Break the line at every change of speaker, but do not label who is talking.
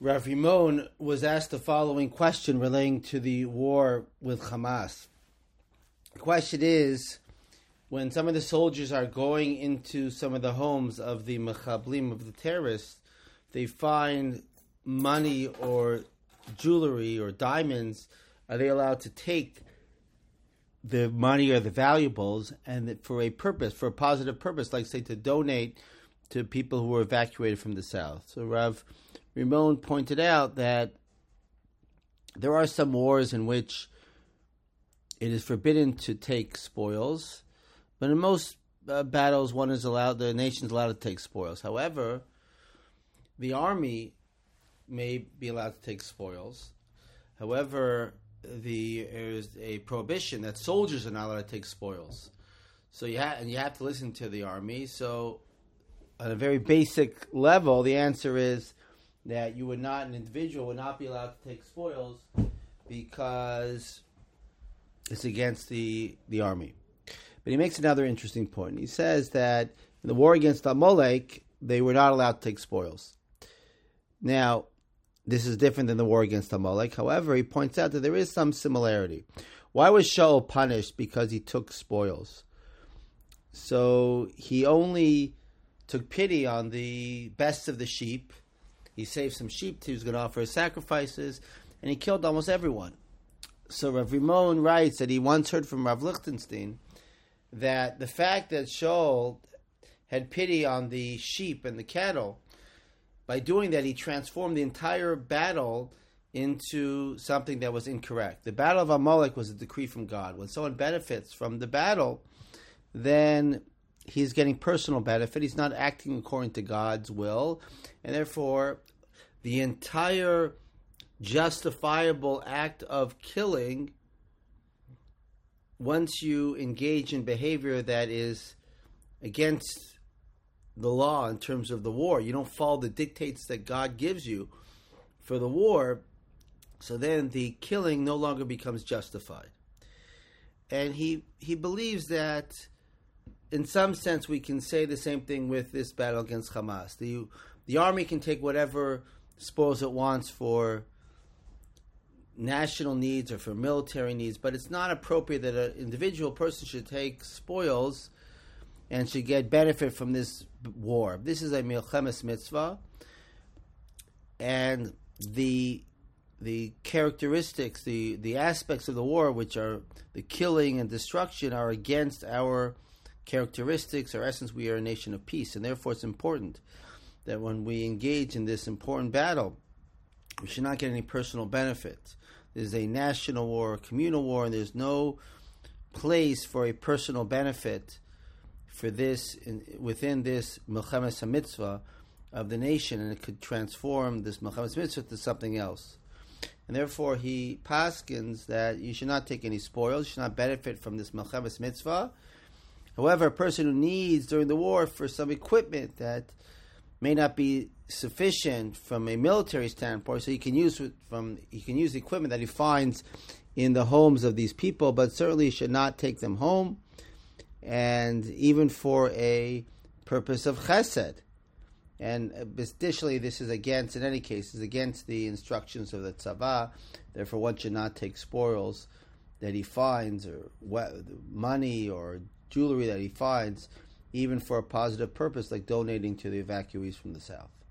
Rav Rimon was asked the following question relating to the war with Hamas. The question is, when some of the soldiers are going into some of the homes of the Mechablim, of the terrorists, they find money or jewelry or diamonds, are they allowed to take the money or the valuables and for a purpose, for a positive purpose, like say to donate to people who were evacuated from the south? So Rav Rimon pointed out that there are some wars in which it is forbidden to take spoils, but in most battles, the nation is allowed to take spoils. However, the army may be allowed to take spoils. However, there is a prohibition that soldiers are not allowed to take spoils. So you have to listen to the army. So, on a very basic level, the answer is that an individual would not be allowed to take spoils because it's against the army. But he makes another interesting point. He says that in the war against Amalek, they were not allowed to take spoils. Now, this is different than the war against Amalek. However, he points out that there is some similarity. Why was Shaul punished? Because he took spoils. So he only took pity on the best of the sheep. He saved some sheep he was going to offer as sacrifices, and he killed almost everyone. So Rav Rimon writes that he once heard from Rav Lichtenstein that the fact that Shaul had pity on the sheep and the cattle, by doing that, he transformed the entire battle into something that was incorrect. The battle of Amalek was a decree from God. When someone benefits from the battle, then he's getting personal benefit. He's not acting according to God's will. And therefore, the entire justifiable act of killing, once you engage in behavior that is against the law in terms of the war, you don't follow the dictates that God gives you for the war, so then the killing no longer becomes justified. And he believes that in some sense we can say the same thing with this battle against Hamas. The army can take whatever spoils it wants for national needs or for military needs, but it's not appropriate that an individual person should take spoils and should get benefit from this war. This is a milchemes mitzvah, and the characteristics, the aspects of the war, which are the killing and destruction, are against our characteristics, our essence. We are a nation of peace, and therefore it's important that when we engage in this important battle, we should not get any personal benefit. There's a national war, a communal war, and there's no place for a personal benefit for this within this milchemes mitzvah of the nation, and it could transform this milchemes mitzvah to something else. And therefore, he paskins that you should not take any spoils, you should not benefit from this milchemes mitzvah. However, a person who needs during the war for some equipment that may not be sufficient from a military standpoint, so he can use the equipment that he finds in the homes of these people, but certainly should not take them home, and even for a purpose of chesed. And additionally, this is against the instructions of the tzava. Therefore, one should not take spoils that he finds, or money or jewelry that he finds, even for a positive purpose, like donating to the evacuees from the south.